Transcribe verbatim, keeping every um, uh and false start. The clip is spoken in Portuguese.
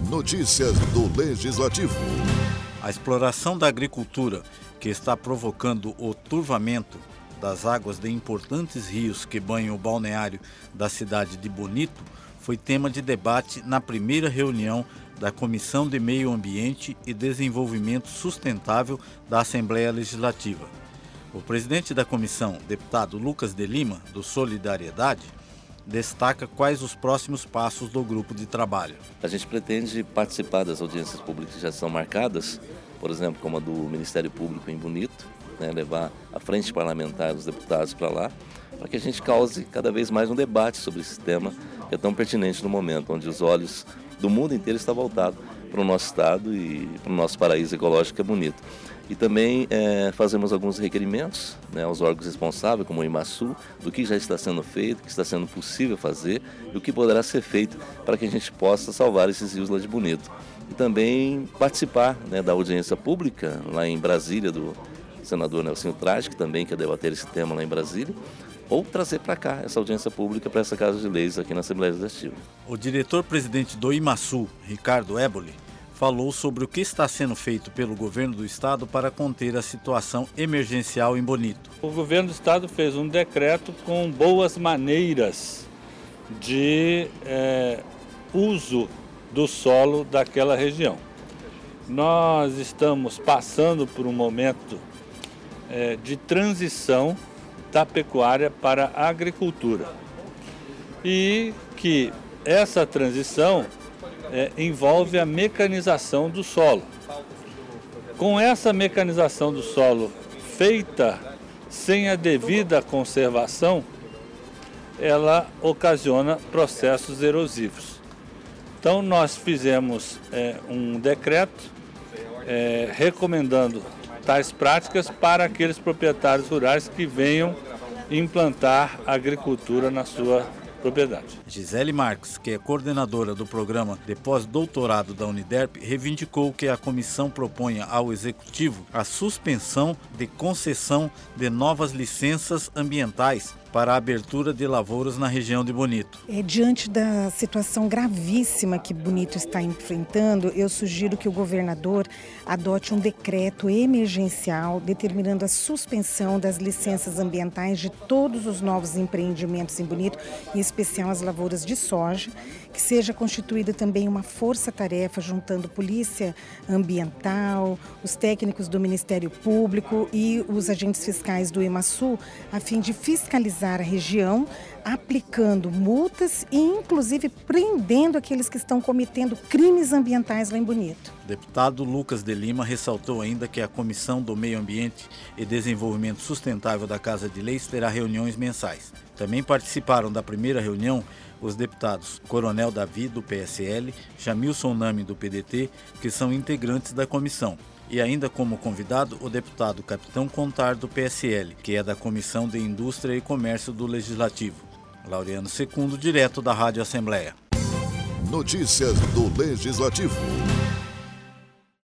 Notícias do Legislativo. A exploração da agricultura, que está provocando o turvamento das águas de importantes rios que banham o balneário da cidade de Bonito, foi tema de debate na primeira reunião da Comissão de Meio Ambiente e Desenvolvimento Sustentável da Assembleia Legislativa. O presidente da comissão, deputado Lucas de Lima, do Solidariedade, destaca quais os próximos passos do grupo de trabalho. A gente pretende participar das audiências públicas que já são marcadas, por exemplo, como a do Ministério Público em Bonito, né, levar a frente parlamentar dos deputados para lá, para que a gente cause cada vez mais um debate sobre esse tema que é tão pertinente no momento, onde os olhos do mundo inteiro estão voltados para o nosso estado e para o nosso paraíso ecológico que é Bonito. E também é, fazemos alguns requerimentos, né, aos órgãos responsáveis, como o IMASU, do que já está sendo feito, o que está sendo possível fazer e o que poderá ser feito para que a gente possa salvar esses rios lá de Bonito. E também participar, né, da audiência pública lá em Brasília, do senador Nelsinho Trade, que também quer debater esse tema lá em Brasília, ou trazer para cá essa audiência pública para essa Casa de Leis aqui na Assembleia Legislativa. O diretor-presidente do IMASU, Ricardo Éboli, falou sobre o que está sendo feito pelo governo do estado para conter a situação emergencial em Bonito. O governo do estado fez um decreto com boas maneiras de é, uso do solo daquela região. Nós estamos passando por um momento é, de transição da pecuária para a agricultura e que essa transição É, envolve a mecanização do solo. Com essa mecanização do solo feita sem a devida conservação, ela ocasiona processos erosivos. Então nós fizemos é, um decreto é, recomendando tais práticas para aqueles proprietários rurais que venham implantar agricultura na sua propriedade. Gisele Marques, que é coordenadora do programa de pós-doutorado da Uniderp, reivindicou que a comissão proponha ao Executivo a suspensão de concessão de novas licenças ambientais para a abertura de lavouras na região de Bonito. É, diante da situação gravíssima que Bonito está enfrentando, eu sugiro que o governador adote um decreto emergencial determinando a suspensão das licenças ambientais de todos os novos empreendimentos em Bonito, em especial as lavouras de soja, que seja constituída também uma força-tarefa juntando polícia ambiental, os técnicos do Ministério Público e os agentes fiscais do IMASU, a fim de fiscalizar a região, aplicando multas e inclusive prendendo aqueles que estão cometendo crimes ambientais lá em Bonito. O deputado Lucas de Lima ressaltou ainda que a Comissão do Meio Ambiente e Desenvolvimento Sustentável da Casa de Leis terá reuniões mensais. Também participaram da primeira reunião os deputados Coronel Davi, do P S L, Jamilson Nami, do P D T, que são integrantes da comissão. E ainda como convidado, o deputado Capitão Contar, do P S L, que é da Comissão de Indústria e Comércio do Legislativo. Laureano Secundo, direto da Rádio Assembleia. Notícias do Legislativo.